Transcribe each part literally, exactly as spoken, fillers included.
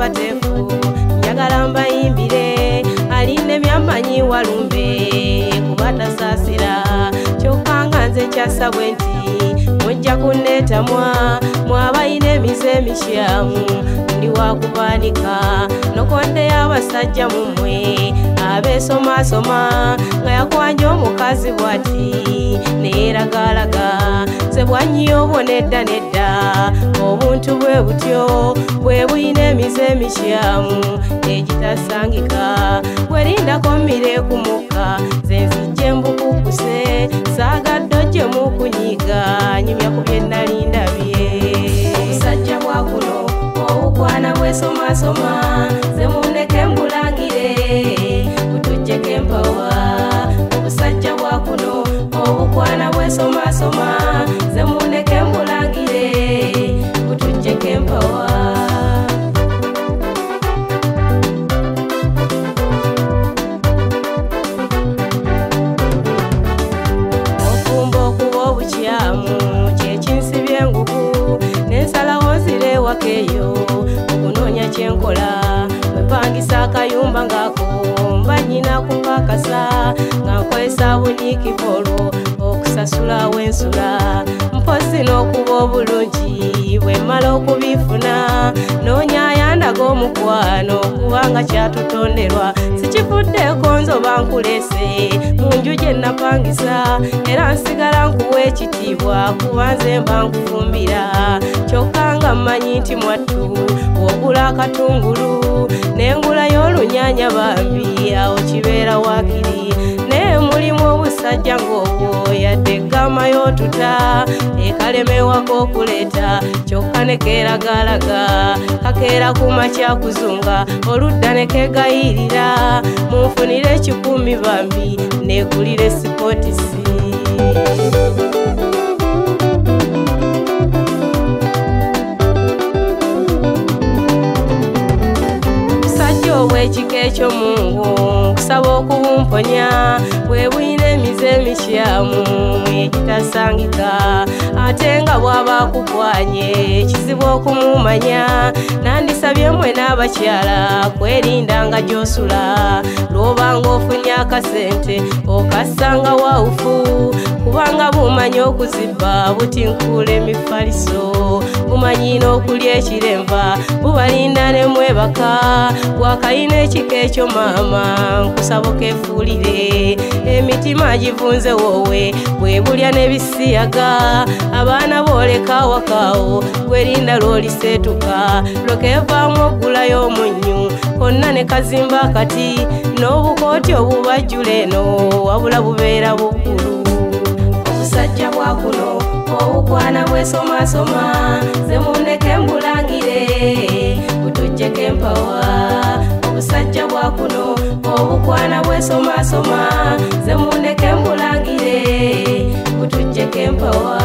abatefu njagala mbayimbire aline byamanyi walumbe kubatasasira kyokka nga nze kyasabwe nti mujja kunneetamwa mwabayina emize emikyamu ndi wakubanika nokonde abasajja mumwe abeesomasoma nga yakwanja omukazi bwati neeragalaga ze bwanyiyo obonedda nedda obuntu bwe butyo bwe buyina emize emikyamu egitasangika bwerindako mmire ku mukka ze nzijje mbukukuse saagadde ojje mukunyiga nyumya ku bye nnali ndabye obusajja bwa kuno obukwana bwesomasoma ze mundeke mbulangire butujjeko empawa obusajja bwa kuno obukwana bwesomasoma ze mundeke mbulangire butujjeko empawa ofumba okuba obukyamu kyekinsibye engugu nensalawo nzire wakeeyo okunoonya kyenkola mwepangisa akayumba ngako mba nyina kupakasa nga nkozesa bunyiikivu olwo okusasula wensula mpozi n'okuba obulungi bwe mmala okubifuna noonya ayandaga omukwano kubanga kyatutonderwa sikifuddeeko nzoba nkulese mu nju gye napangisa era nsigala nkuwa ekitiibwa kuba nze mba nkufumbira kyokka nga mmanyi nti mwattu wogula akatungulu n'engulayo olunyanya bambi awo kibeera waakiri naye mulimu obusajja ng'obwo yadde eggamayo tuta ekalemewako okuleeta kyokka ne keeragalaga kakeera ku makya kuzunga oludda ne kegayirira munfunire ekikumi bambi neegulire sipotisi obwekika ekyomungu nkusaba okubumponya bwe buyina emize emikyamu egitasangika ate nga bw'aba akukwanye ekizibu okumumanya nandisabye mmwe n'abakyala kwerinda nga gy'osula lw'obanga ofunye akasente okasanga wawufu kubanga bumanyi okuzibba butinkuula emifaliso bumanyi n'okulya ekiremva bubalinda ne mwebaka wakayina ekika ekyo maama nkusaba okeefuulire emitima givunze wowe bwe bulya n'ebisiyaga abaana booleka wakaawo gwerinda lw'oliseetuka lwekevaamu oggulayo omunnyu konna ne kazimba akati n'obukooti obubajjula eno wabula bubeera buggulu obusajja bwa kuno obukwana bwesomasoma ze mundeke mbulangire butujjeko empawa obusajja bwa kuno obukwana bwesomasoma ze mundeke mbulangire butujjeko empawa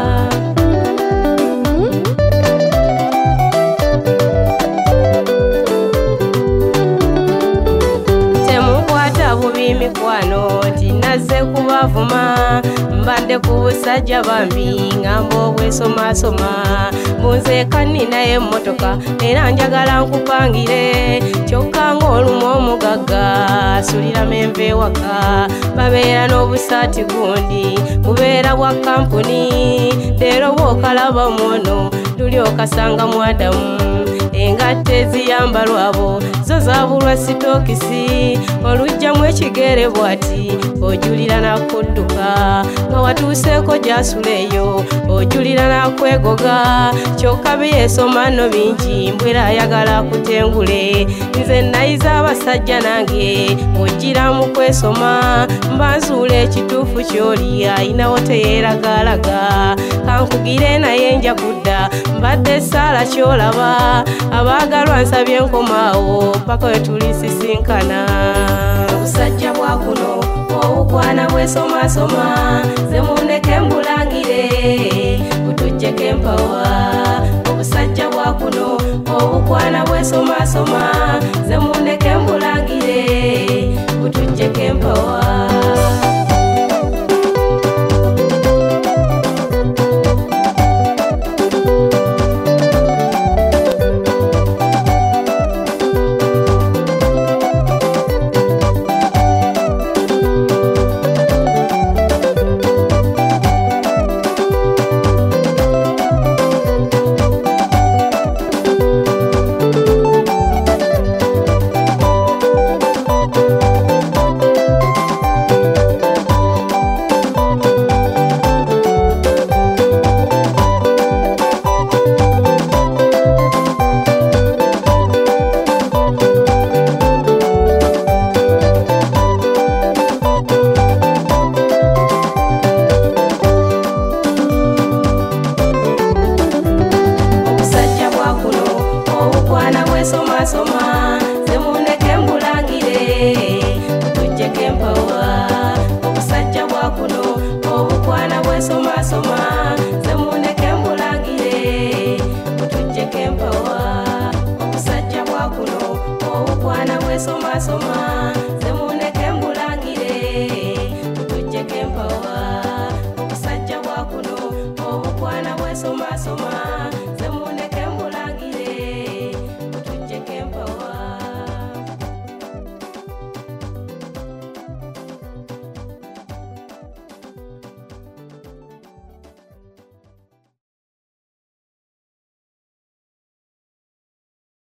temukwata bubi mikwano tinazze kubavuma mbadde ku busajja bambi ngamba obwesomasoma bunzeeka nninayo emmotoka era njagala nkupangire kyokka ng'olumu omugagga asuliramu enva ewaka babeera n'obusaati gundi bubeera bwa kampuni leero bw'okalaba mwono luli okasanga mwadamu engatte eziyambalwabo zo zaabulwa sitookisi olugjamu ekigere bw'ati ojulira nakudduka nga watuuseeko gy'asula eyo ojulira nakwegoga kyokka byeesoma nno bingi mbwera ayagala kutengule nze nayiza abasajja nange ojjira mu kwesoma mbanzuula ekituufu ky'oli ayinawo teyeeragalaga kankugire naye nja kudda mbadde saala ky'olaba abaagalwa nsabye nkomaawo paka we tulisisinkana obusajja bwa kuno obukwana bwesomasoma ze mundeke mbulangire butujjeko empawa obusajja bwa kuno obukwana bwesomasoma ze mundeke mbulangire butujjeko empawa kuno obukwana bwesomasoma zemuneke mbulagire mutujjeko empawa omusajja bwa kuno obukwana bwesomasoma